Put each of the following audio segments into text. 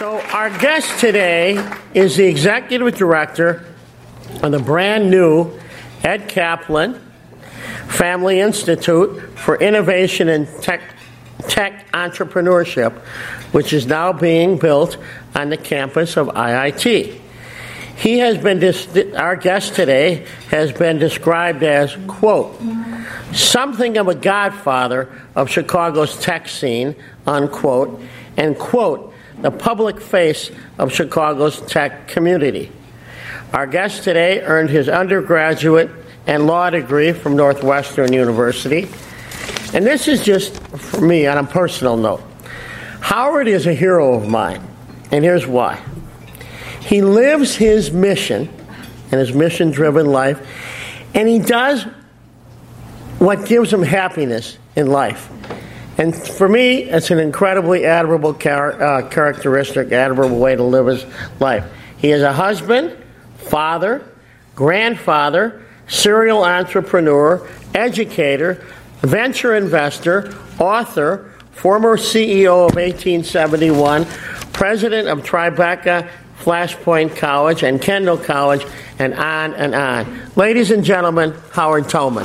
So our guest today is the executive director of the brand new Ed Kaplan Family Institute for Innovation and Tech Entrepreneurship, which is now being built on the campus of IIT. He has been, our guest today has been described as, quote, something of a godfather of Chicago's tech scene, unquote, and, quote, the public face of Chicago's tech community. Our guest today earned his undergraduate and law degree from Northwestern University. And this is just for me on a personal note. Howard is a hero of mine, and here's why. He lives his mission and his mission-driven life, and he does what gives him happiness in life. And for me, it's an incredibly admirable characteristic, admirable way to live his life. He is a husband, father, grandfather, serial entrepreneur, educator, venture investor, author, former CEO of 1871, president of Tribeca Flashpoint College and Kendall College, and on and on. Ladies and gentlemen, Howard Thomon.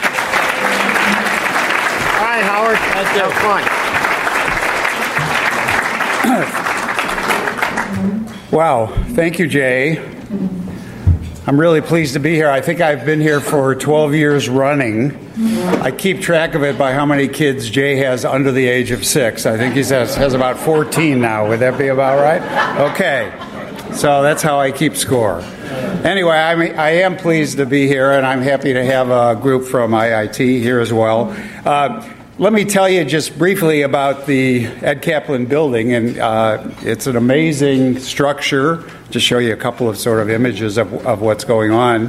Hi, Howard. Have fun. Wow. Thank you, Jay. I'm really pleased to be here. I think I've been here for 12 years running. I keep track of it by how many kids Jay has under the age of 6. I think he has about 14 now. Would that be about right? Okay. So that's how I keep score. Anyway, I am pleased to be here, and I'm happy to have a group from IIT here as well. Let me tell you just briefly about the Ed Kaplan building, and it's an amazing structure. Just show you a couple of sort of images of what's going on.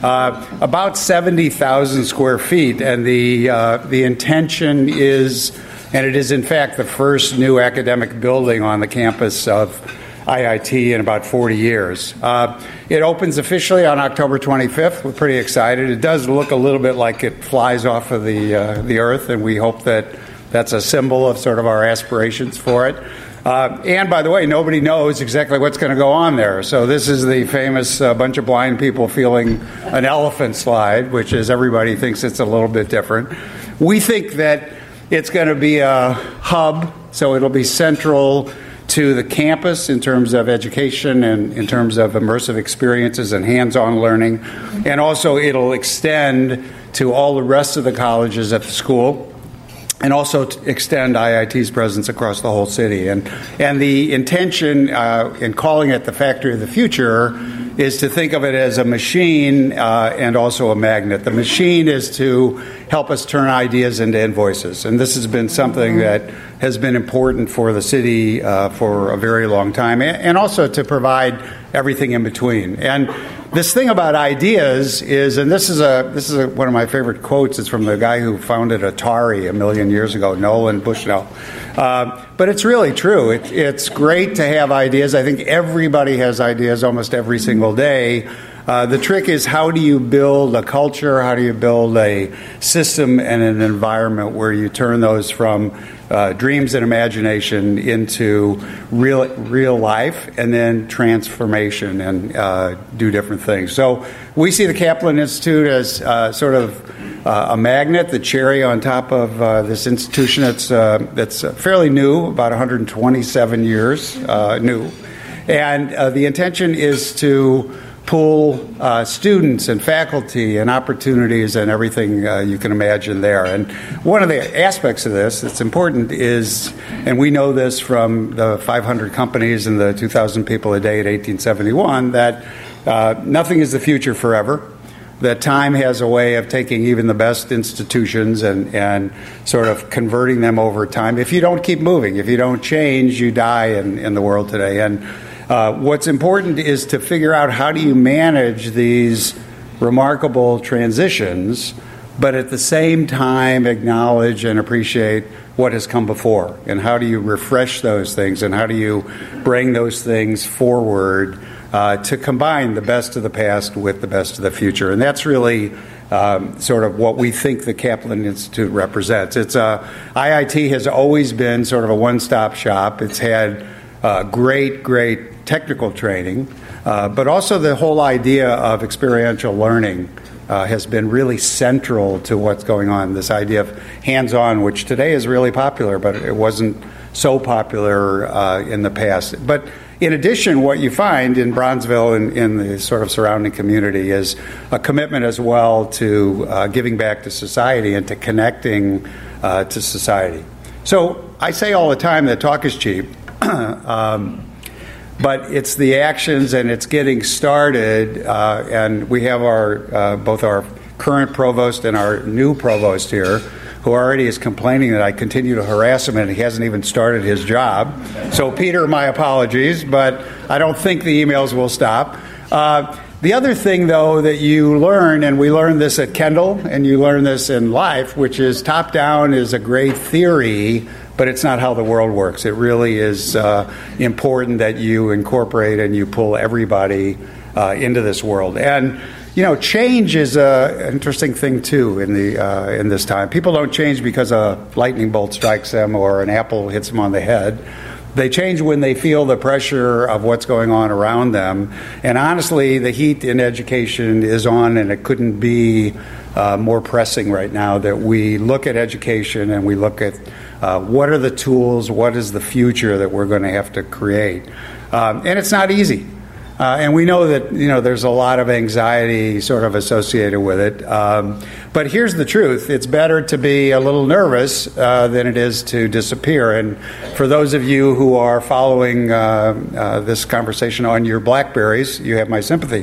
About 70,000 square feet, and the intention is, and it is in fact the first new academic building on the campus of IIT in about 40 years. It opens officially on October 25th. We're pretty excited. It does look a little bit like it flies off of the earth, and we hope that that's a symbol of sort of our aspirations for it. And by the way, nobody knows exactly what's going to go on there. So this is the famous bunch of blind people feeling an elephant slide, which is everybody thinks it's a little bit different. We think that it's going to be a hub, so it'll be central to the campus in terms of education and in terms of immersive experiences and hands-on learning. And also it'll extend to all the rest of the colleges at the school, and also to extend IIT's presence across the whole city. And the intention in calling it the Factory of the Future is to think of it as a machine and also a magnet. The machine is to help us turn ideas into invoices. And this has been something that has been important for the city for a very long time, and also to provide everything in between. And this thing about ideas is, and this is one of my favorite quotes. It's from the guy who founded Atari a million years ago, Nolan Bushnell. But it's really true. It's great to have ideas. I think everybody has ideas almost every single day. The trick is, how do you build a culture? How do you build a system and an environment where you turn those from dreams and imagination into real life, and then transformation, and do different things. So we see the Kaplan Institute as sort of a magnet, the cherry on top of this institution that's fairly new, about 127 years new. And the intention is to pool students and faculty and opportunities and everything you can imagine there. And one of the aspects of this that's important is, and we know this from the 500 companies and the 2,000 people a day at 1871, that nothing is the future forever. That time has a way of taking even the best institutions and sort of converting them over time. If you don't keep moving, if you don't change, you die in the world today. And what's important is to figure out, how do you manage these remarkable transitions, but at the same time acknowledge and appreciate what has come before, and how do you refresh those things, and how do you bring those things forward to combine the best of the past with the best of the future. And that's really sort of what we think the Kaplan Institute represents. IIT has always been sort of a one-stop shop. It's had great technical training, but also the whole idea of experiential learning has been really central to what's going on. This idea of hands-on, which today is really popular, but it wasn't so popular in the past. But in addition, what you find in Bronzeville and in the sort of surrounding community is a commitment as well to giving back to society and to connecting to society. So I say all the time that talk is cheap, but it's the actions and it's getting started. And we have our both our current provost and our new provost here, who already is complaining that I continue to harass him and he hasn't even started his job. So, Peter, my apologies, but I don't think the emails will stop. The other thing, though, that you learn, and we learn this at Kendall, and you learn this in life, which is top-down is a great theory, but it's not how the world works. It really is important that you incorporate and you pull everybody into this world. And you know, change is an interesting thing too in this time. People don't change because a lightning bolt strikes them or an apple hits them on the head. They change when they feel the pressure of what's going on around them. And honestly, the heat in education is on, and it couldn't be more pressing right now that we look at education and we look at what are the tools, what is the future that we're going to have to create. And it's not easy. And we know that, you know, there's a lot of anxiety sort of associated with it. But here's the truth. It's better to be a little nervous than it is to disappear. And for those of you who are following this conversation on your BlackBerries, you have my sympathy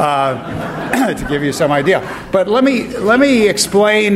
to give you some idea. But let me explain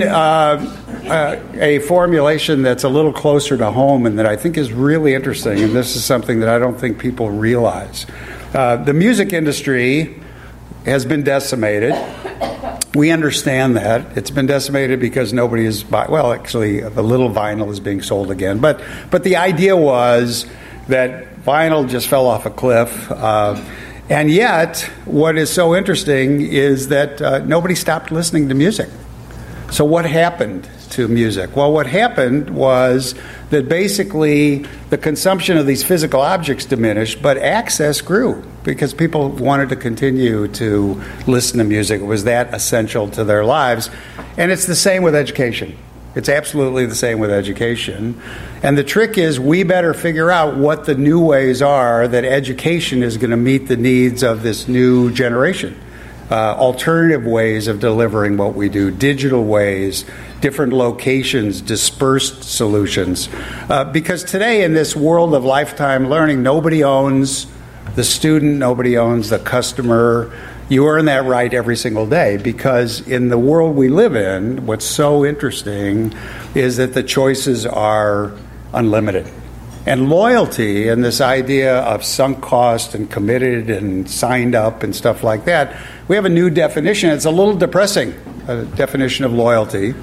a formulation that's a little closer to home and that I think is really interesting. And this is something that I don't think people realize. The music industry has been decimated. We understand that. It's been decimated because nobody is well, actually, a little vinyl is being sold again. But the idea was that vinyl just fell off a cliff. And yet, what is so interesting is that nobody stopped listening to music. So what happened to music? Well, what happened was that basically the consumption of these physical objects diminished, but access grew because people wanted to continue to listen to music. It was that essential to their lives. And it's the same with education. It's absolutely the same with education. And the trick is we better figure out what the new ways are that education is going to meet the needs of this new generation. Alternative ways of delivering what we do, digital ways, different locations, dispersed solutions. Because today in this world of lifetime learning, nobody owns the student, nobody owns the customer. You earn that right every single day because in the world we live in, what's so interesting is that the choices are unlimited. And loyalty and this idea of sunk cost and committed and signed up and stuff like that, we have a new definition. It's a little depressing, a definition of loyalty.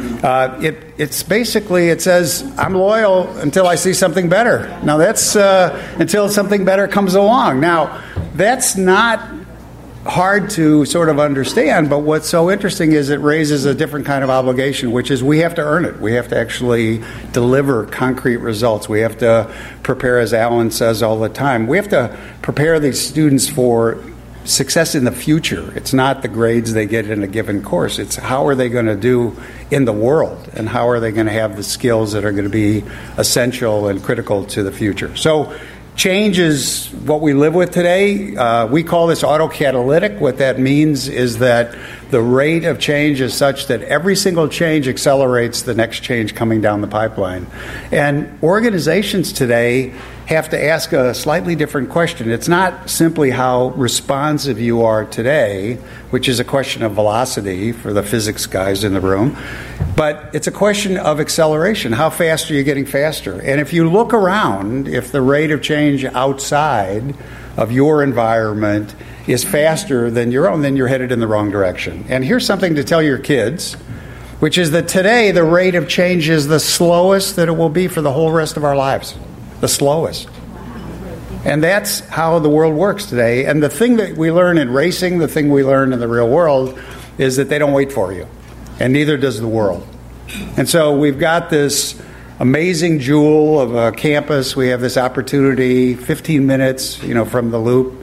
It's basically, it says, I'm loyal until I see something better. Now that's until something better comes along. Now, that's not hard to sort of understand, but what's so interesting is it raises a different kind of obligation, which is we have to earn it. We have to actually deliver concrete results. We have to prepare, as Alan says all the time, we have to prepare these students for success in the future. It's not the grades they get in a given course. It's how are they going to do in the world and how are they going to have the skills that are going to be essential and critical to the future. So change is what we live with today. We call this autocatalytic. What that means is that the rate of change is such that every single change accelerates the next change coming down the pipeline. And organizations today have to ask a slightly different question. It's not simply how responsive you are today, which is a question of velocity for the physics guys in the room, but it's a question of acceleration. How fast are you getting faster? And if you look around, if the rate of change outside of your environment is faster than your own, then you're headed in the wrong direction. And here's something to tell your kids, which is that today the rate of change is the slowest that it will be for the whole rest of our lives. The slowest. And that's how the world works today. And the thing that we learn in racing, the thing we learn in the real world, is that they don't wait for you. And neither does the world. And so we've got this amazing jewel of a campus. We have this opportunity, 15 minutes, from the Loop.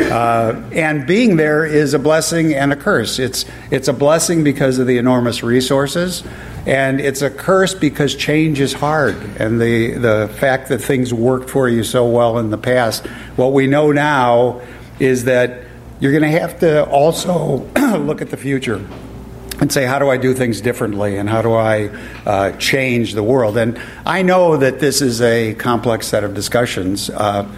And being there is a blessing and a curse. It's a blessing because of the enormous resources, and it's a curse because change is hard. And the fact that things worked for you so well in the past, what we know now is that you're going to have to also look at the future and say, how do I do things differently, and how do I change the world? And I know that this is a complex set of discussions,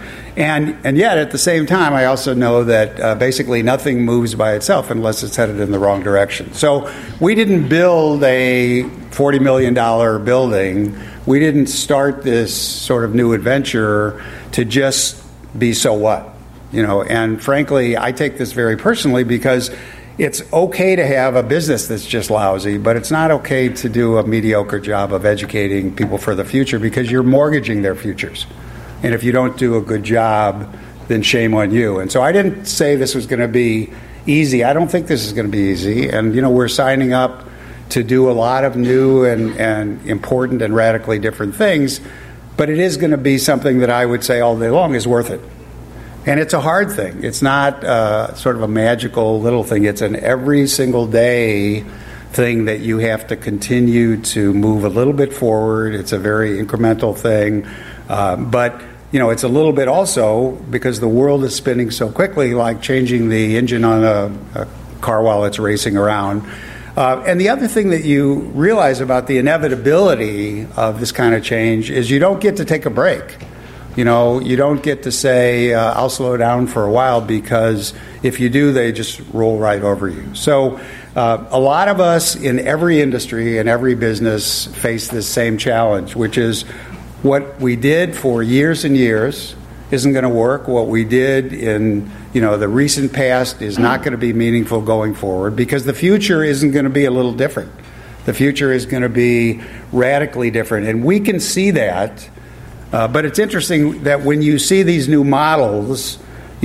and yet at the same time, I also know that basically nothing moves by itself unless it's headed in the wrong direction. So we didn't build a $40 million building. We didn't start this sort of new adventure to just be so what, And frankly, I take this very personally because it's okay to have a business that's just lousy, but it's not okay to do a mediocre job of educating people for the future because you're mortgaging their futures. And if you don't do a good job, then shame on you. And so I didn't say this was going to be easy. I don't think this is going to be easy. And, we're signing up to do a lot of new and important and radically different things, but it is going to be something that I would say all day long is worth it. And it's a hard thing. It's not sort of a magical little thing. It's an every single day thing that you have to continue to move a little bit forward. It's a very incremental thing. But, it's a little bit also because the world is spinning so quickly, like changing the engine on a car while it's racing around. And the other thing that you realize about the inevitability of this kind of change is you don't get to take a break. You don't get to say, I'll slow down for a while, because if you do, they just roll right over you. So a lot of us in every industry and every business face this same challenge, which is what we did for years and years isn't going to work. What we did in the recent past is not going to be meaningful going forward, because the future isn't going to be a little different. The future is going to be radically different, and we can see that. But it's interesting that when you see these new models,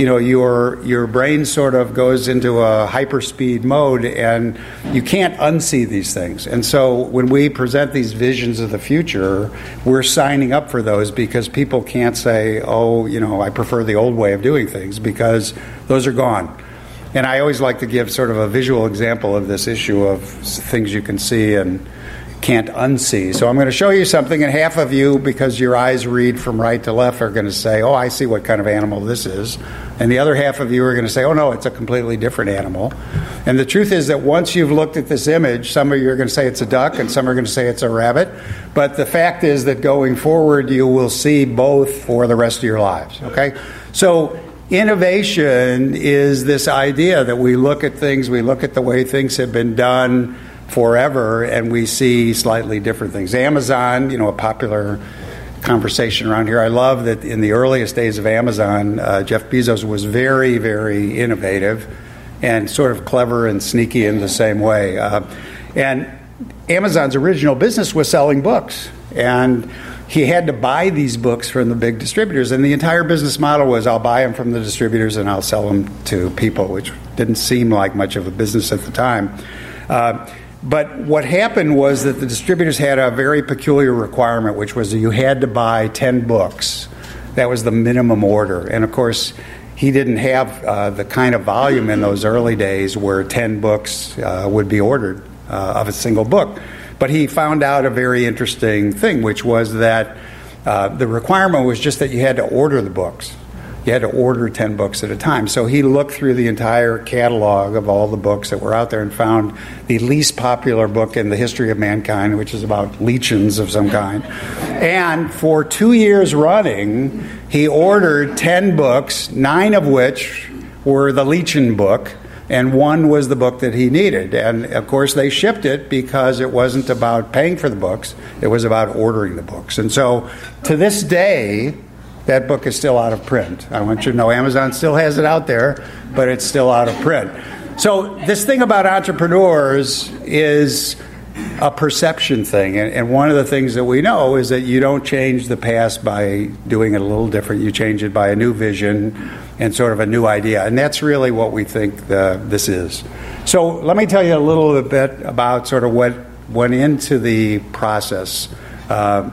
your brain sort of goes into a hyperspeed mode, and you can't unsee these things. And so when we present these visions of the future, we're signing up for those, because people can't say, I prefer the old way of doing things, because those are gone. And I always like to give sort of a visual example of this issue of things you can see and can't unsee. So I'm going to show you something, and half of you, because your eyes read from right to left, are going to say, I see what kind of animal this is. And the other half of you are going to say, no, it's a completely different animal. And the truth is that once you've looked at this image, some of you are going to say it's a duck, and some are going to say it's a rabbit. But the fact is that going forward, you will see both for the rest of your lives. Okay? So innovation is this idea that we look at things, we look at the way things have been done forever, and we see slightly different things. Amazon, a popular conversation around here. I love that in the earliest days of Amazon, Jeff Bezos was very, very innovative and sort of clever and sneaky in the same way. And Amazon's original business was selling books, and he had to buy these books from the big distributors, and the entire business model was, I'll buy them from the distributors and I'll sell them to people, which didn't seem like much of a business at the time. But what happened was that the distributors had a very peculiar requirement, which was that you had to buy 10 books. That was the minimum order. And of course, he didn't have the kind of volume in those early days where 10 books would be ordered of a single book. But he found out a very interesting thing, which was that the requirement was just that you had to order the books. You had to order 10 books at a time. So he looked through the entire catalog of all the books that were out there and found the least popular book in the history of mankind, which is about lichens of some kind. And for 2 years running, he ordered 10 books, 9 of which were the lichen book, and 1 was the book that he needed. And, of course, they shipped it because it wasn't about paying for the books. It was about ordering the books. And so to this day, that book is still out of print. I want you to know Amazon still has it out there, but it's still out of print. So this thing about entrepreneurs is a perception thing. And one of the things that we know is that you don't change the past by doing it a little different. You change it by a new vision and sort of a new idea. And that's really what we think this is. So let me tell you a little bit about sort of what went into the process.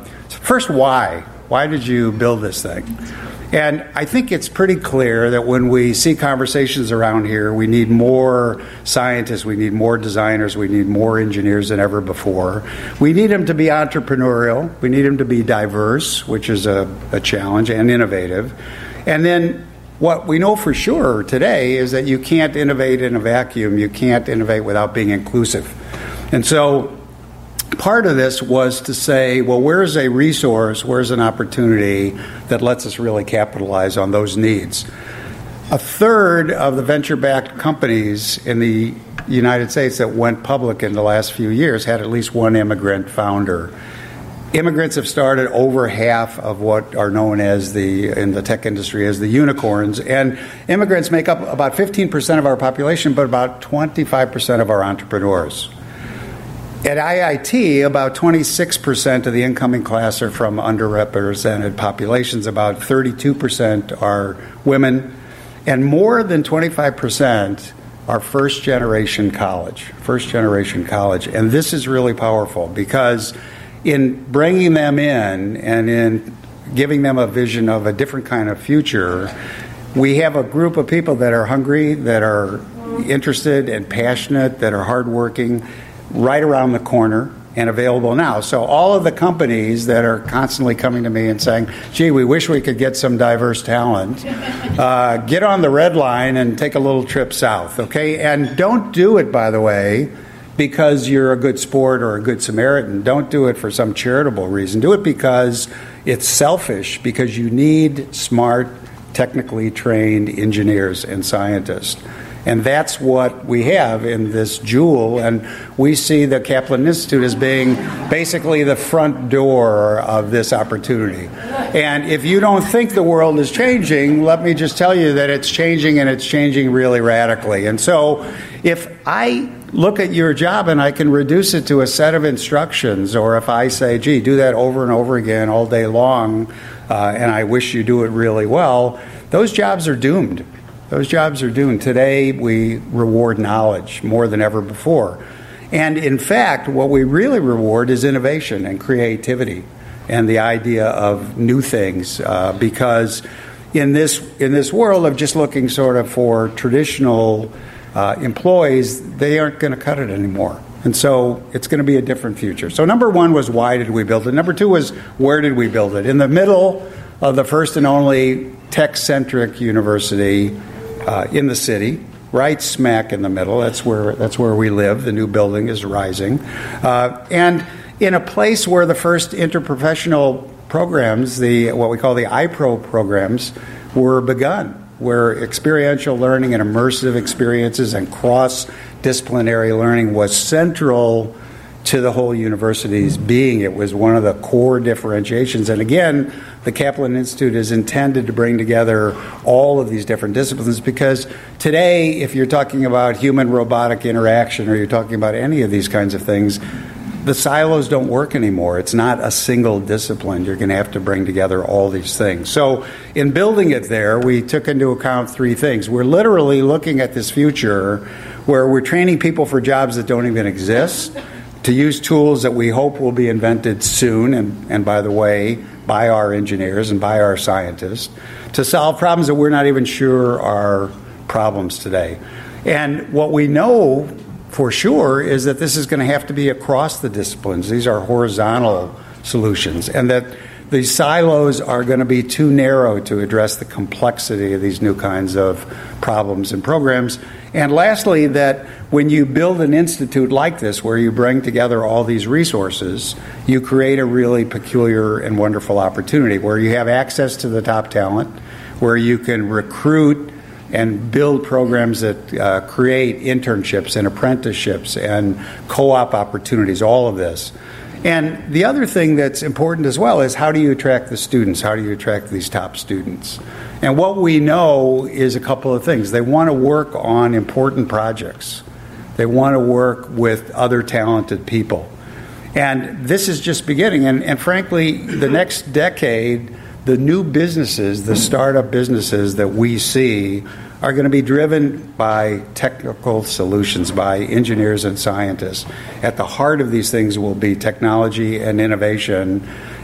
First, why? Why did you build this thing? And I think it's pretty clear that when we see conversations around here, we need more scientists, we need more designers, we need more engineers than ever before. We need them to be entrepreneurial, we need them to be diverse, which is a challenge, and innovative. And then what we know for sure today is that you can't innovate in a vacuum, you can't innovate without being inclusive. And so part of this was to say, well, where's a resource, where's an opportunity that lets us really capitalize on those needs? A third of the venture-backed companies in the United States that went public in the last few years had at least one immigrant founder. Immigrants have started over half of what are known as in the tech industry as the unicorns, and immigrants make up about 15% of our population, but about 25% of our entrepreneurs. At IIT, about 26% of the incoming class are from underrepresented populations, about 32% are women, and more than 25% are first-generation college. And this is really powerful because in bringing them in and in giving them a vision of a different kind of future, we have a group of people that are hungry, that are interested and passionate, that are hardworking, right around the corner and available now. So all of the companies that are constantly coming to me and saying, gee, we wish we could get some diverse talent, get on the red line and take a little trip south, okay? And don't do it, by the way, because you're a good sport or a good Samaritan. Don't do it for some charitable reason. Do it because it's selfish, because you need smart, technically trained engineers and scientists. And that's what we have in this jewel, and we see the Kaplan Institute as being basically the front door of this opportunity. And if you don't think the world is changing, let me just tell you that it's changing, and it's changing really radically. And so if I look at your job and I can reduce it to a set of instructions, or if I say, gee, do that over and over again all day long, and I wish you do it really well, those jobs are doomed. Those jobs are doomed. Today, we reward knowledge more than ever before. And in fact, what we really reward is innovation and creativity and the idea of new things, because in this world of just looking sort of for traditional employees, they aren't going to cut it anymore. And so it's going to be a different future. So number one was, why did we build it? Number two was, where did we build it? In the middle of the first and only tech-centric university in the city, right smack in the middle. That's where we live. The new building is rising. And in a place where the first interprofessional programs, what we call the iPro programs, were begun, where experiential learning and immersive experiences and cross-disciplinary learning was central to the whole university's being. It was one of the core differentiations. And again, the Kaplan Institute is intended to bring together all of these different disciplines, because today, if you're talking about human-robotic interaction or you're talking about any of these kinds of things, the silos don't work anymore. It's not a single discipline. You're going to have to bring together all these things. So in building it there, we took into account three things. We're literally looking at this future where we're training people for jobs that don't even exist, to use tools that we hope will be invented soon, and by the way, by our engineers and by our scientists, to solve problems that we're not even sure are problems today. And what we know for sure is that this is going to have to be across the disciplines. These are horizontal solutions, and that these silos are going to be too narrow to address the complexity of these new kinds of problems and programs. And lastly, that when you build an institute like this, where you bring together all these resources, you create a really peculiar and wonderful opportunity where you have access to the top talent, where you can recruit and build programs that create internships and apprenticeships and co-op opportunities, all of this. And the other thing that's important as well is, how do you attract the students? How do you attract these top students? And what we know is a couple of things. They want to work on important projects. They want to work with other talented people. And this is just beginning. And frankly, the next decade, the new businesses, the startup businesses that we see, are going to be driven by technical solutions, by engineers and scientists. At the heart of these things will be technology and innovation.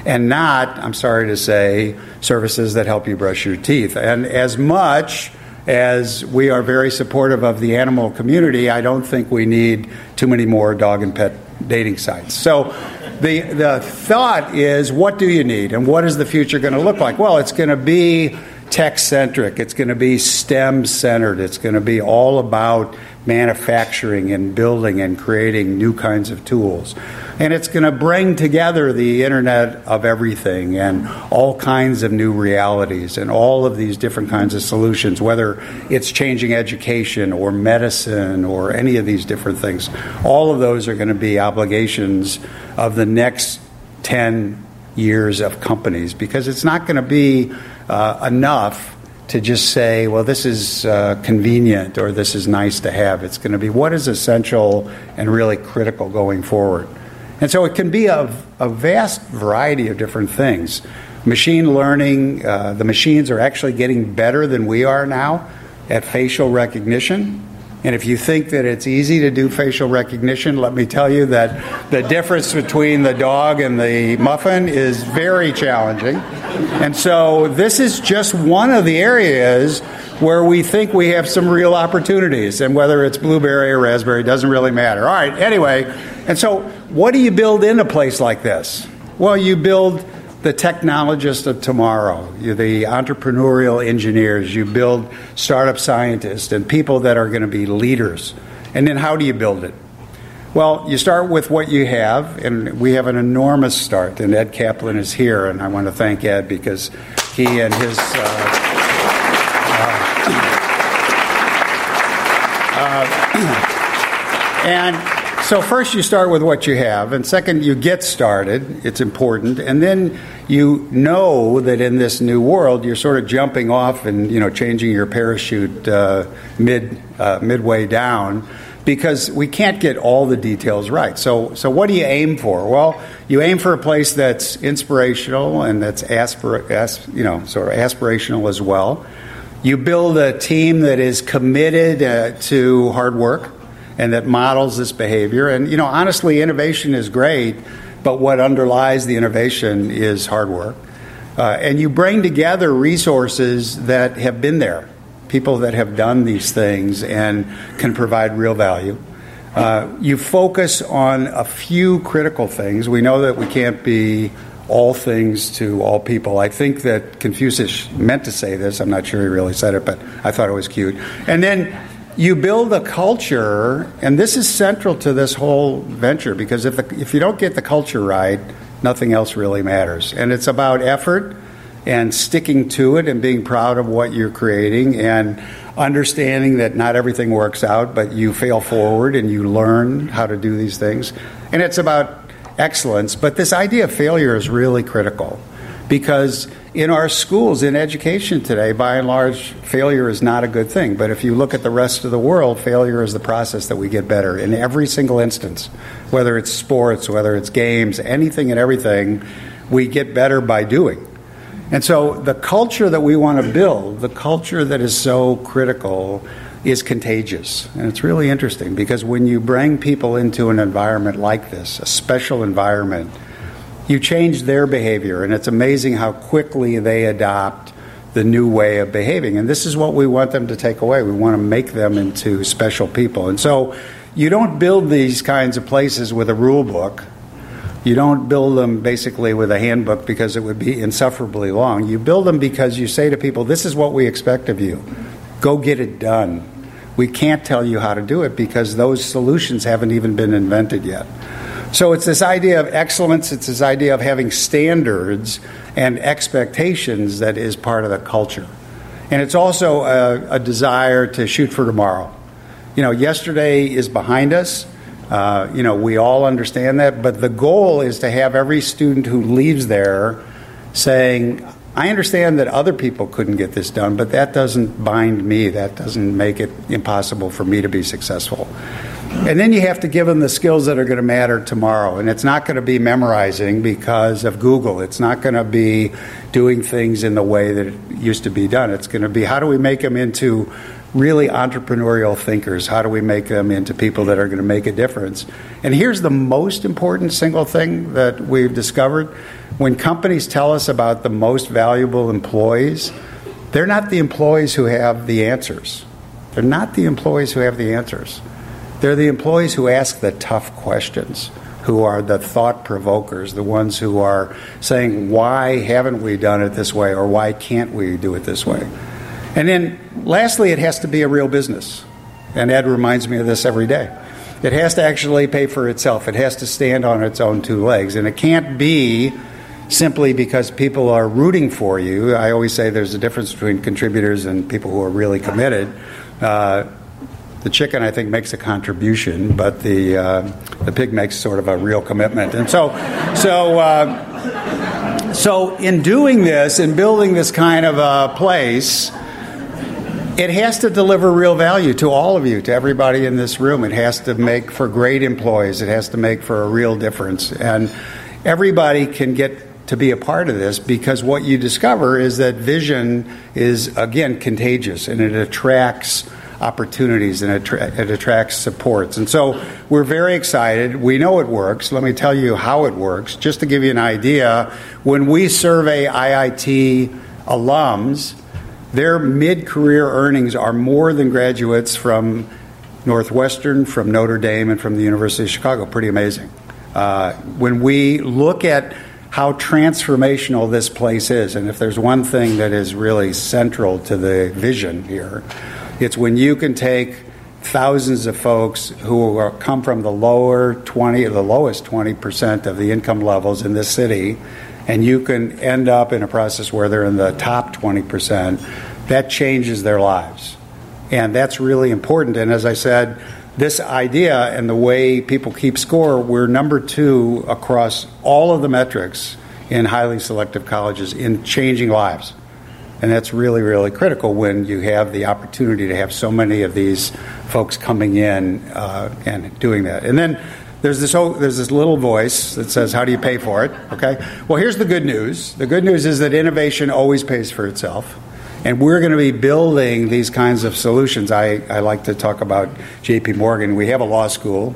and not, I'm sorry to say, services that help you brush your teeth. And as much as we are very supportive of the animal community, I don't think we need too many more dog and pet dating sites. So the thought is, what do you need, and what is the future going to look like? Well, it's going to be tech-centric. It's going to be STEM-centered. It's going to be all about manufacturing and building and creating new kinds of tools. And it's going to bring together the Internet of Everything and all kinds of new realities and all of these different kinds of solutions, whether it's changing education or medicine or any of these different things. All of those are going to be obligations of the next 10 years of companies, because it's not going to be enough to just say, well, this is convenient or this is nice to have. It's going to be what is essential and really critical going forward. And so it can be a vast variety of different things. Machine learning, the machines are actually getting better than we are now at facial recognition. And if you think that it's easy to do facial recognition, let me tell you that the difference between the dog and the muffin is very challenging. And so this is just one of the areas where we think we have some real opportunities. And whether it's blueberry or raspberry doesn't really matter. All right, anyway, and so what do you build in a place like this? Well, you build the technologists of tomorrow, the entrepreneurial engineers, you build startup scientists and people that are going to be leaders. And then how do you build it? Well, you start with what you have, and we have an enormous start, and Ed Kaplan is here, and I want to thank Ed because he and his and so first you start with what you have, and second you get started. It's important, and then you know that in this new world you're sort of jumping off and changing your parachute midway down, because we can't get all the details right. So what do you aim for? Well, you aim for a place that's inspirational and that's sort of aspirational as well. You build a team that is committed to hard work and that models this behavior. And, honestly, innovation is great, but what underlies the innovation is hard work. And you bring together resources that have been there, people that have done these things and can provide real value. You focus on a few critical things. We know that we can't be all things to all people. I think that Confucius meant to say this. I'm not sure he really said it, but I thought it was cute. And then you build a culture, and this is central to this whole venture, because if you don't get the culture right, nothing else really matters. And it's about effort and sticking to it and being proud of what you're creating and understanding that not everything works out, but you fail forward and you learn how to do these things. And it's about excellence, but this idea of failure is really critical, because in our schools, in education today, by and large, failure is not a good thing. But if you look at the rest of the world, failure is the process that we get better in every single instance, whether it's sports, whether it's games, anything and everything, we get better by doing. And so the culture that we want to build, the culture that is so critical, is contagious. And it's really interesting, because when you bring people into an environment like this, a special environment, you change their behavior, and it's amazing how quickly they adopt the new way of behaving. And this is what we want them to take away. We want to make them into special people. And so you don't build these kinds of places with a rule book. You don't build them basically with a handbook, because it would be insufferably long. You build them because you say to people, this is what we expect of you. Go get it done. We can't tell you how to do it because those solutions haven't even been invented yet. So it's this idea of excellence, it's this idea of having standards and expectations that is part of the culture. And it's also a desire to shoot for tomorrow. Yesterday is behind us. We all understand that, but the goal is to have every student who leaves there saying, I understand that other people couldn't get this done, but that doesn't bind me. That doesn't make it impossible for me to be successful. And then you have to give them the skills that are going to matter tomorrow. And it's not going to be memorizing because of Google. It's not going to be doing things in the way that it used to be done. It's going to be, how do we make them into really entrepreneurial thinkers? How do we make them into people that are going to make a difference? And here's the most important single thing that we've discovered. when companies tell us about the most valuable employees, they're not the employees who have the answers. They're not the employees who have the answers. They're the employees who ask the tough questions, who are the thought provokers, the ones who are saying, why haven't we done it this way, or why can't we do it this way? And then lastly, it has to be a real business. And Ed reminds me of this every day. It has to actually pay for itself. It has to stand on its own two legs. And it can't be simply because people are rooting for you. I always say there's a difference between contributors and people who are really committed. The chicken, I think, makes a contribution, but the pig makes sort of a real commitment. And so in doing this and building this kind of a place, it has to deliver real value to all of you, to everybody in this room. It has to make for great employees. It has to make for a real difference. And everybody can get to be a part of this, because what you discover is that vision is, again, contagious, and it attracts opportunities, and it attracts supports. And so we're very excited. We know it works. Let me tell you how it works. Just to give you an idea, when we survey IIT alums, their mid-career earnings are more than graduates from Northwestern, from Notre Dame, and from the University of Chicago. Pretty amazing. When we look at how transformational this place is, and if there's one thing that is really central to the vision here, it's when you can take thousands of folks who come from the lowest 20% of the income levels in this city, and you can end up in a process where they're in the top 20%, that changes their lives. And that's really important. And as I said, this idea and the way people keep score, we're number 2 across all of the metrics in highly selective colleges in changing lives. And that's really, really critical when you have the opportunity to have so many of these folks coming in and doing that. And then there's this little voice that says, how do you pay for it? Okay. Well, here's the good news. The good news is that innovation always pays for itself. And we're going to be building these kinds of solutions. I like to talk about J.P. Morgan. We have a law school.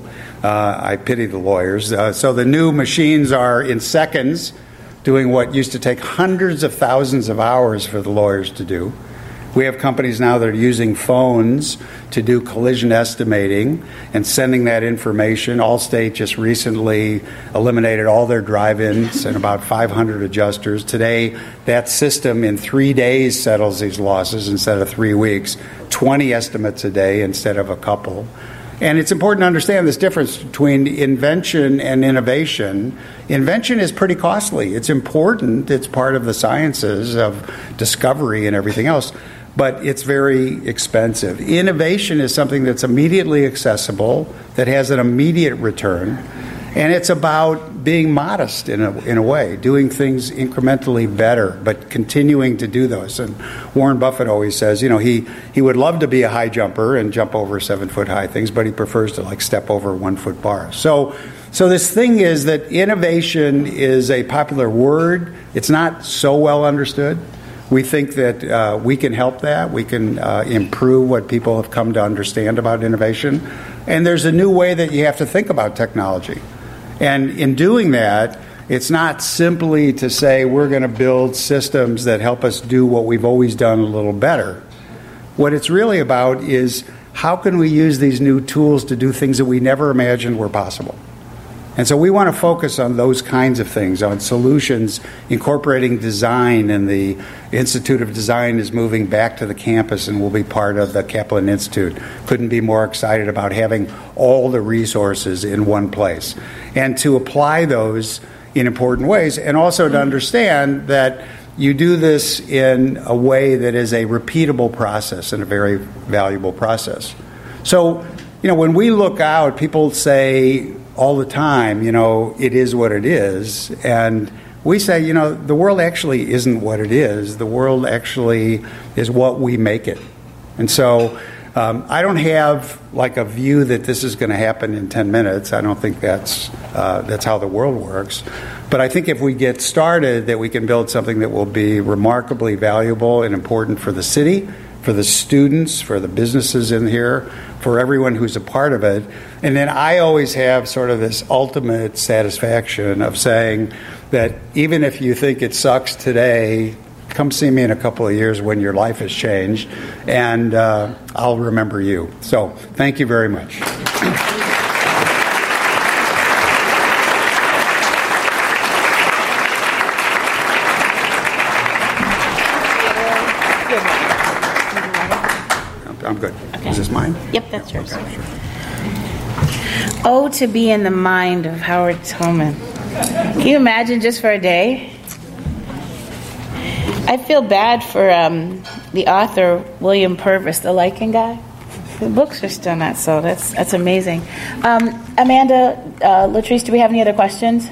I pity the lawyers. So the new machines are in seconds doing what used to take hundreds of thousands of hours for the lawyers to do. We have companies now that are using phones to do collision estimating and sending that information. Allstate just recently eliminated all their drive-ins and about 500 adjusters. Today, that system in 3 days settles these losses instead of 3 weeks, 20 estimates a day instead of a couple. And it's important to understand this difference between invention and innovation. Invention is pretty costly. It's important. It's part of the sciences of discovery and everything else. But it's very expensive. Innovation is something that's immediately accessible, that has an immediate return, and it's about being modest in a way, doing things incrementally better, but continuing to do those. And Warren Buffett always says, he would love to be a high jumper and jump over 7-foot high things, but he prefers to step over 1-foot bars. So this thing is that innovation is a popular word. It's not so well understood. We think that we can help that. We can improve what people have come to understand about innovation. And there's a new way that you have to think about technology. And in doing that, it's not simply to say we're going to build systems that help us do what we've always done a little better. What it's really about is how can we use these new tools to do things that we never imagined were possible. And so we want to focus on those kinds of things, on solutions, incorporating design, and the Institute of Design is moving back to the campus and will be part of the Kaplan Institute. Couldn't be more excited about having all the resources in one place. And to apply those in important ways, and also to understand that you do this in a way that is a repeatable process and a very valuable process. So, when we look out, people say all the time, it is what it is. And we say, the world actually isn't what it is. The world actually is what we make it. And so I don't have a view that this is going to happen in 10 minutes. I don't think that's how the world works. But I think if we get started, that we can build something that will be remarkably valuable and important for the city, for the students, for the businesses in here, for everyone who's a part of it. And then I always have sort of this ultimate satisfaction of saying that even if you think it sucks today, come see me in a couple of years when your life has changed, and I'll remember you. So thank you very much. I'm good. Okay. Is this mine? Yep, that's yours. Okay, sure. Oh, to be in the mind of Howard Tolman. Can you imagine just for a day? I feel bad for the author, William Purvis, the Lycan guy. The books are still not sold. That's amazing. Amanda, Latrice, do we have any other questions?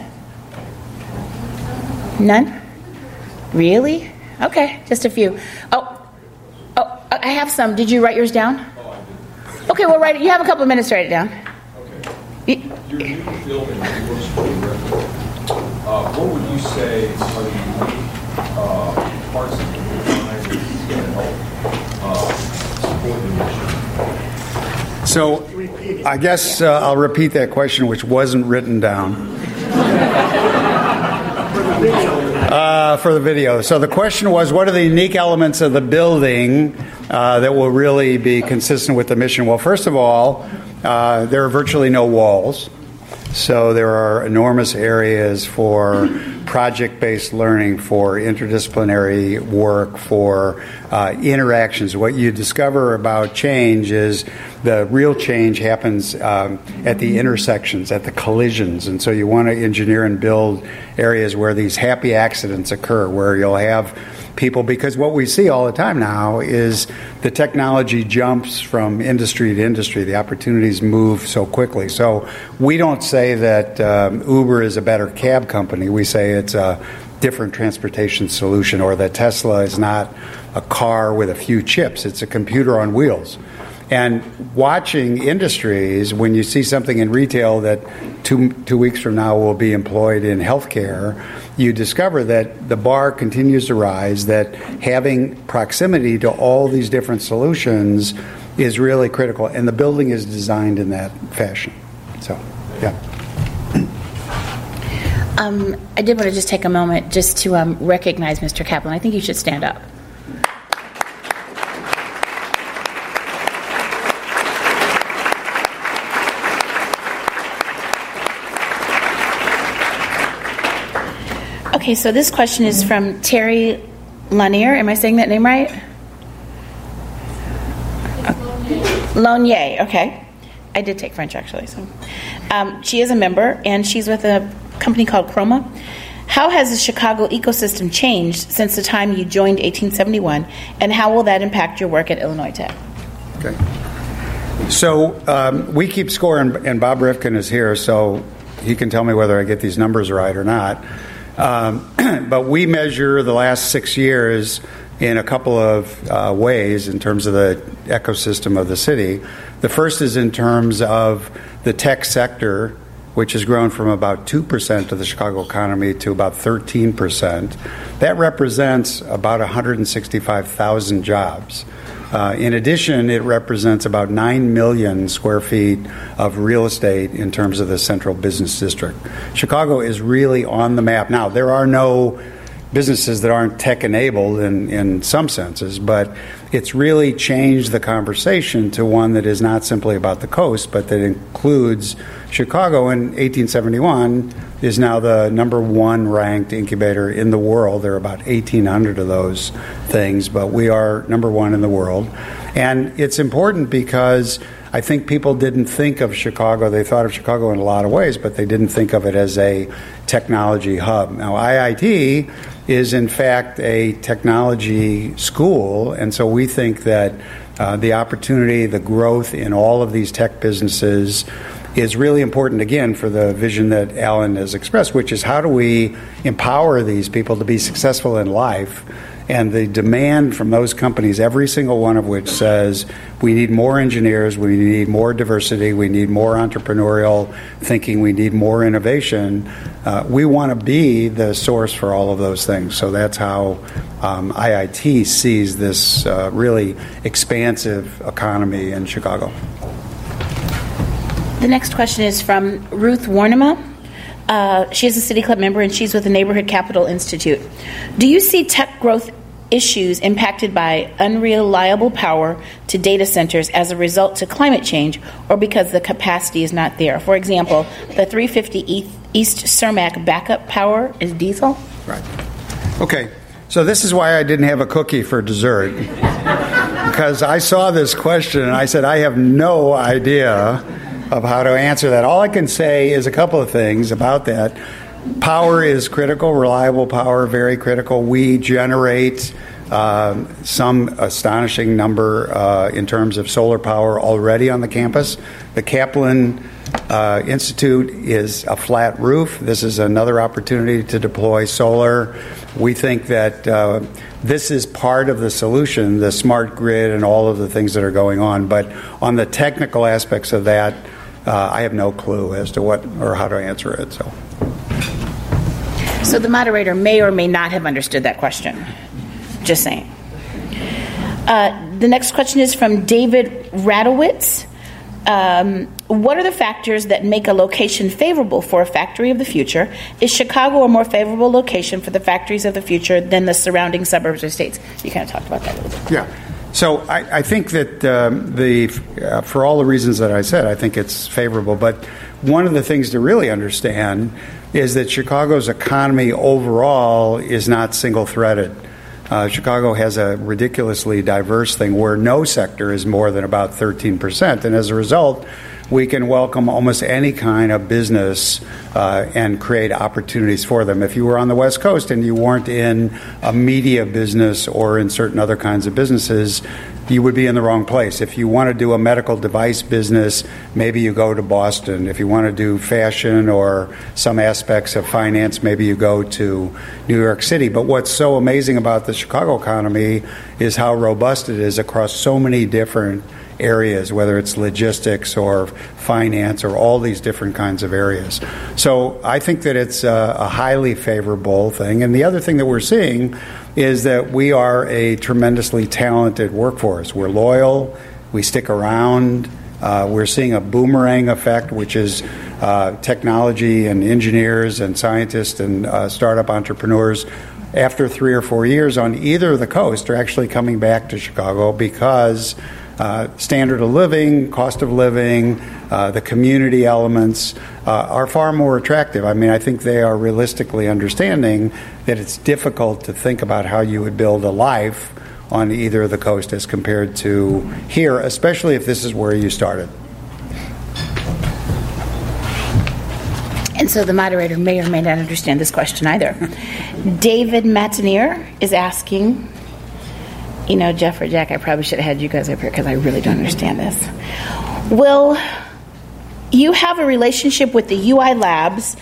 None? Really? Okay, just a few. Oh, I have some. Did you write yours down? Okay, well, write it. You have a couple of minutes to write it down. Okay. Your new building works for the record. What would you say are the unique parts of the design that can help support the mission? So I guess I'll repeat that question, which wasn't written down. For the video. So the question was, what are the unique elements of the building that will really be consistent with the mission? Well, first of all, there are virtually no walls. So there are enormous areas for project-based learning, for interdisciplinary work, for interactions. What you discover about change is the real change happens at the intersections, at the collisions. And so you want to engineer and build areas where these happy accidents occur, where you'll have people, because what we see all the time now is the technology jumps from industry to industry. The opportunities move so quickly. So we don't say that Uber is a better cab company. We say it's a different transportation solution, or that Tesla is not a car with a few chips. It's a computer on wheels. And watching industries, when you see something in retail that two weeks from now will be employed in healthcare, you discover that the bar continues to rise, that having proximity to all these different solutions is really critical. And the building is designed in that fashion. So, yeah. I did want to just take a moment just to recognize Mr. Kaplan. I think you should stand up. Okay, so this question is from Terry Lanier. Am I saying that name right? Lonier, okay. I did take French, actually. So, she is a member, and she's with a company called Chroma. How has the Chicago ecosystem changed since the time you joined 1871, and how will that impact your work at Illinois Tech? Okay. So we keep score, and Bob Rifkin is here, so he can tell me whether I get these numbers right or not. But we measure the last 6 years in a couple of ways in terms of the ecosystem of the city. The first is in terms of the tech sector, which has grown from about 2% of the Chicago economy to about 13%. That represents about 165,000 jobs. In addition, it represents about 9 million square feet of real estate in terms of the central business district. Chicago is really on the map. Now, there are no businesses that aren't tech-enabled in some senses, but it's really changed the conversation to one that is not simply about the coast, but that includes Chicago. In 1871 is now the number one ranked incubator in the world. There are about 1,800 of those things, but we are number one in the world. And it's important because I think people didn't think of Chicago. They thought of Chicago in a lot of ways, but they didn't think of it as a technology hub. Now, IIT is, in fact, a technology school, and so we think that the opportunity, the growth in all of these tech businesses is really important, again, for the vision that Alan has expressed, which is how do we empower these people to be successful in life. And the demand from those companies, every single one of which says we need more engineers, we need more diversity, we need more entrepreneurial thinking, we need more innovation. We want to be the source for all of those things. So that's how IIT sees this really expansive economy in Chicago. The next question is from Ruth Warnema. She is a City Club member, and she's with the Neighborhood Capital Institute. Do you see tech growth issues impacted by unreliable power to data centers as a result to climate change, or because the capacity is not there? For example, the 350 East Cermak backup power is diesel? Right. Okay. So this is why I didn't have a cookie for dessert. Because I saw this question and I said, I have no idea of how to answer that. All I can say is a couple of things about that. Power is critical, reliable power, very critical. We generate some astonishing number in terms of solar power already on the campus. The Kaplan Institute is a flat roof. This is another opportunity to deploy solar. We think that this is part of the solution, the smart grid and all of the things that are going on. But on the technical aspects of that, I have no clue as to what or how to answer it. So the moderator may or may not have understood that question. Just saying. The next question is from David Radowitz. What are the factors that make a location favorable for a factory of the future? Is Chicago a more favorable location for the factories of the future than the surrounding suburbs or states? You kind of talked about that a little bit. Yeah. So I think that for all the reasons that I said, I think it's favorable. But one of the things to really understand is that Chicago's economy overall is not single-threaded. Chicago has a ridiculously diverse thing where no sector is more than about 13%. And as a result, we can welcome almost any kind of business and create opportunities for them. If you were on the West Coast and you weren't in a media business or in certain other kinds of businesses, you would be in the wrong place. If you want to do a medical device business, maybe you go to Boston. If you want to do fashion or some aspects of finance, maybe you go to New York City. But what's so amazing about the Chicago economy is how robust it is across so many different areas, whether it's logistics or finance or all these different kinds of areas. So I think that it's a highly favorable thing. And the other thing that we're seeing is that we are a tremendously talented workforce. We're loyal. We stick around. We're seeing a boomerang effect, which is technology and engineers and scientists and startup entrepreneurs after 3 or 4 years on either of the coast are actually coming back to Chicago because standard of living, cost of living, the community elements are far more attractive. I mean, I think they are realistically understanding that it's difficult to think about how you would build a life on either of the coast as compared to here, especially if this is where you started. And so the moderator may or may not understand this question either. David Matinier is asking, you know, Jeff or Jack, I probably should have had you guys up here because I really don't understand this. Will you have a relationship with the UI Labs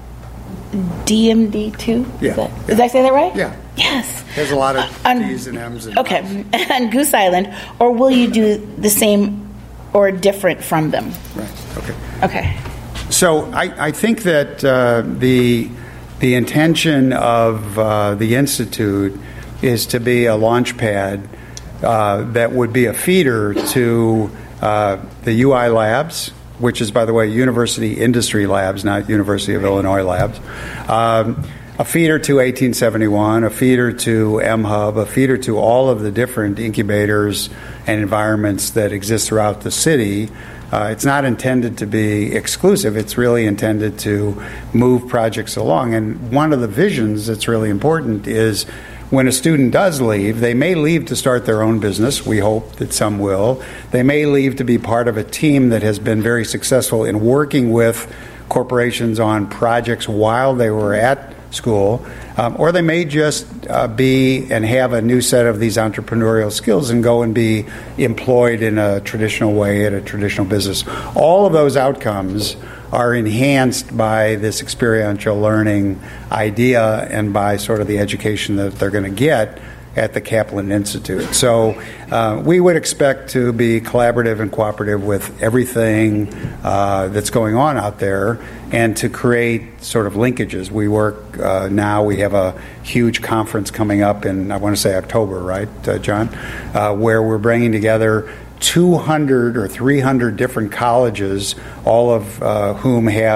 DMD2? Yeah. Did I say that right? Yeah. Yes. There's a lot of D's and M's. And okay. On Goose Island, or will you do the same or different from them? Right. Okay. Okay. So I think that the intention of the Institute is to be a launch pad that would be a feeder to the UI Labs, which is, by the way, University Industry Labs, not University of Illinois Labs, a feeder to 1871, a feeder to M-Hub, a feeder to all of the different incubators and environments that exist throughout the city. It's not intended to be exclusive. It's really intended to move projects along. And one of the visions that's really important is when a student does leave, they may leave to start their own business. We hope that some will. They may leave to be part of a team that has been very successful in working with corporations on projects while they were at school, or they may just be and have a new set of these entrepreneurial skills and go and be employed in a traditional way at a traditional business. All of those outcomes are enhanced by this experiential learning idea and by sort of the education that they're going to get at the Kaplan Institute. So we would expect to be collaborative and cooperative with everything that's going on out there and to create sort of linkages. We work now, we have a huge conference coming up in, I want to say October, right, John? Where we're bringing together 200 or 300 different colleges, all of whom have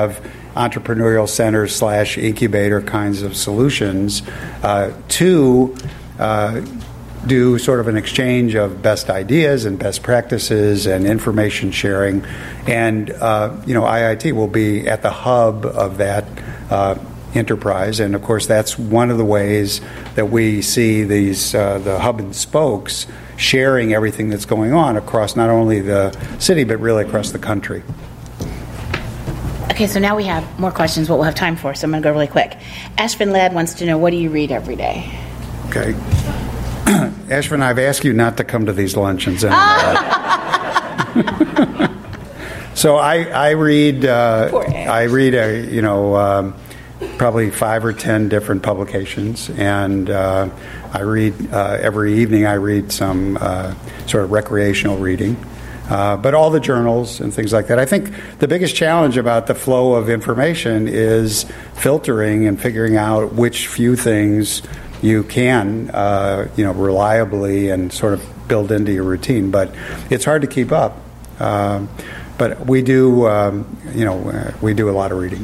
entrepreneurial centers / incubator kinds of solutions to do sort of an exchange of best ideas and best practices and information sharing. And, IIT will be at the hub of that enterprise. And, of course, that's one of the ways that we see these the hub and spokes sharing everything that's going on across not only the city but really across the country. Okay, so now we have more questions, what we'll have time for, so I'm going to go really quick. Ashvin Ladd wants to know, what do you read every day? Okay. Ashvin, I've asked you not to come to these luncheons anymore. So I read probably 5 or 10 different publications, and I read every evening. I read some sort of recreational reading, but all the journals and things like that. I think the biggest challenge about the flow of information is filtering and figuring out which few things you can, reliably and sort of build into your routine. But it's hard to keep up. But we do, we do a lot of reading.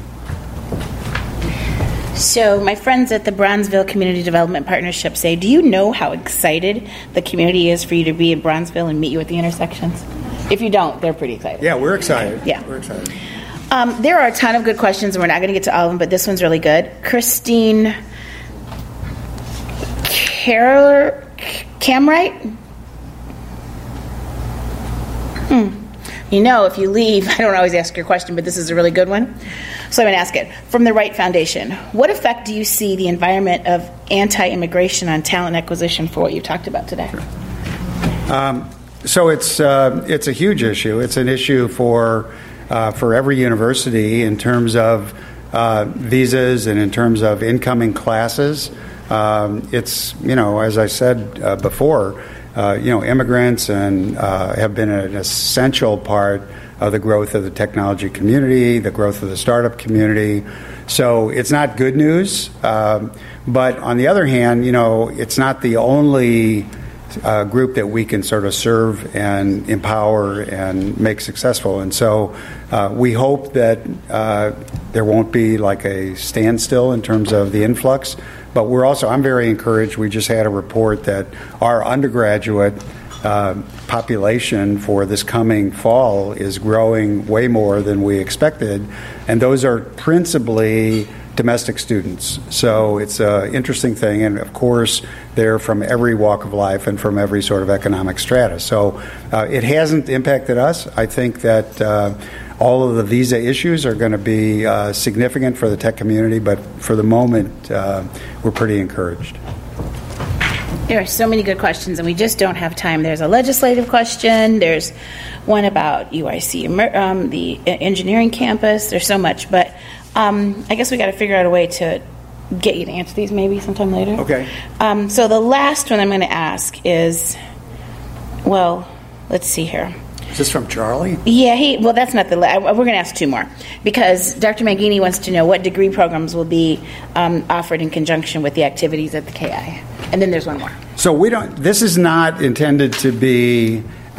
So my friends at the Bronzeville Community Development Partnership say, do you know how excited the community is for you to be in Bronzeville and meet you at the intersections? If you don't, they're pretty excited. Yeah, we're excited. Yeah. We're excited. There are a ton of good questions, and we're not going to get to all of them, but this one's really good. Christine Camright? If you leave, I don't always ask your question, but this is a really good one. So I'm going to ask it. From the Wright Foundation, what effect do you see the environment of anti-immigration on talent acquisition for what you talked about today? So it's a huge issue. It's an issue for every university in terms of visas and in terms of incoming classes. It's, as I said before, immigrants and have been an essential part of the growth of the technology community, the growth of the startup community. So it's not good news. But on the other hand, it's not the only group that we can sort of serve and empower and make successful. And so we hope that there won't be like a standstill in terms of the influx. But I'm very encouraged. We just had a report that our undergraduate population for this coming fall is growing way more than we expected. And those are principally domestic students. So it's an interesting thing. And, of course, they're from every walk of life and from every sort of economic strata. So it hasn't impacted us. I think that all of the visa issues are going to be significant for the tech community. But for the moment, we're pretty encouraged. There are so many good questions, and we just don't have time. There's a legislative question. There's one about UIC, the engineering campus. There's so much. But I guess we got to figure out a way to get you to answer these maybe sometime later. Okay. So the last one I'm going to ask is, let's see here. Is this from Charlie? Yeah, that's not the last. We're going to ask two more because Dr. Mangini wants to know what degree programs will be offered in conjunction with the activities at the KI. And then there's one more. So this is not intended to be,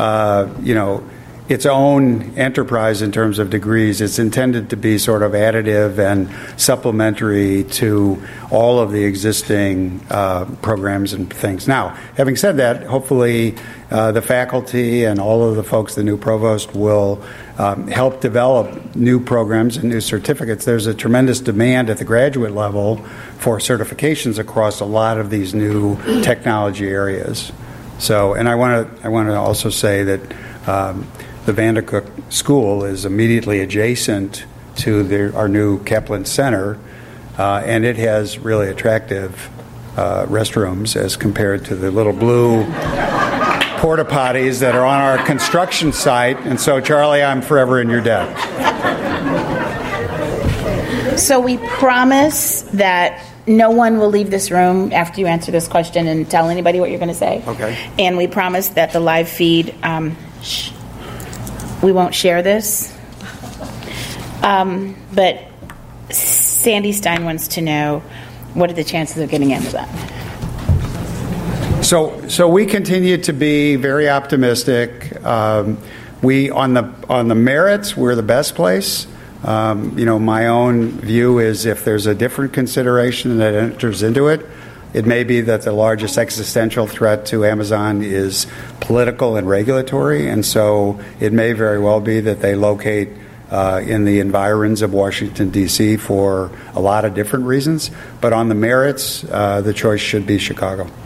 its own enterprise in terms of degrees. It's intended to be sort of additive and supplementary to all of the existing programs and things. Now, having said that, hopefully the faculty and all of the folks, the new provost, will help develop new programs and new certificates. There's a tremendous demand at the graduate level for certifications across a lot of these new technology areas. So, and I want to also say that the Vandercook School is immediately adjacent to our new Kaplan Center, and it has really attractive restrooms as compared to the little blue porta potties that are on our construction site. And so, Charlie, I'm forever in your debt. So we promise that no one will leave this room after you answer this question and tell anybody what you're going to say. Okay. And we promise that the live feed, we won't share this. But Sandy Stein wants to know, what are the chances of getting into that? So we continue to be very optimistic. We on the merits, we're the best place. My own view is if there's a different consideration that enters into it, it may be that the largest existential threat to Amazon is political and regulatory, and so it may very well be that they locate in the environs of Washington, D.C. for a lot of different reasons. But on the merits, the choice should be Chicago.